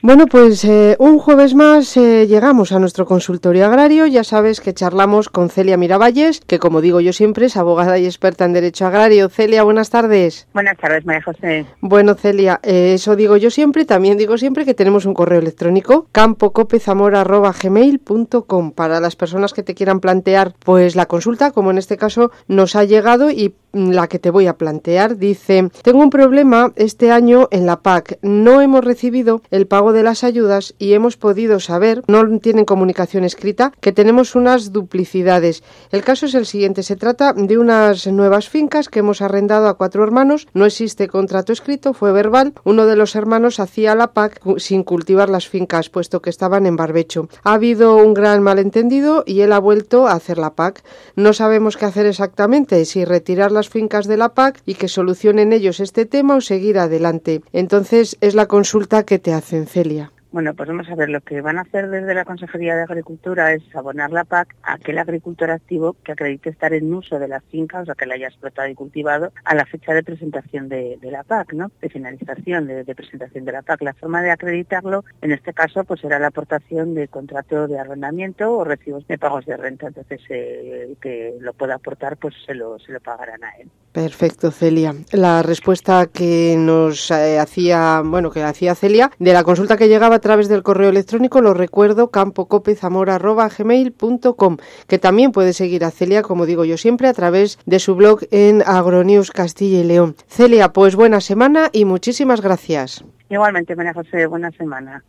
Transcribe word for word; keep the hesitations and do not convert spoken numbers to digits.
Bueno, pues eh, un jueves más eh, llegamos a nuestro consultorio agrario. Ya sabes que charlamos con Celia Miravalles, que como digo yo siempre es abogada y experta en Derecho Agrario. Celia, buenas tardes. Buenas tardes, María José. Bueno, Celia, eh, eso digo yo siempre y también digo siempre que tenemos un correo electrónico, campo cope zamora arroba gmail punto com, para las personas que te quieran plantear pues la consulta, como en este caso nos ha llegado y la que te voy a plantear. Dice: tengo un problema este año en la P A C. No hemos recibido el pago de las ayudas y hemos podido saber, no tienen comunicación escrita, que tenemos unas duplicidades. El caso es el siguiente: se trata de unas nuevas fincas que hemos arrendado a cuatro hermanos. No existe contrato escrito, fue verbal. Uno de los hermanos hacía la P A C sin cultivar las fincas, puesto que estaban en barbecho. Ha habido un gran malentendido y él ha vuelto a hacer la P A C. No sabemos qué hacer exactamente, si retirar las fincas de la P A C y que solucionen ellos este tema o seguir adelante. Entonces es la consulta que te hacen, Celia. Bueno, pues vamos a ver, lo que van a hacer desde la Consejería de Agricultura es abonar la P A C a aquel agricultor activo que acredite estar en uso de la finca, o sea, que la haya explotado y cultivado a la fecha de presentación de, de la P A C, ¿no? De finalización de, de presentación de la P A C. La forma de acreditarlo, en este caso, pues será la aportación de contrato de arrendamiento o recibos de pagos de renta. Entonces, eh, el que lo pueda aportar, pues se lo, se lo pagarán a él. Perfecto, Celia. La respuesta que nos eh, hacía, bueno, que hacía Celia, de la consulta que llegaba a través del correo electrónico, lo recuerdo, campo cope zamora arroba gmail punto com, que también puede seguir a Celia, como digo yo siempre, a través de su blog en Agronews Castilla y León. Celia, pues buena semana y muchísimas gracias. Igualmente, María José, buena semana.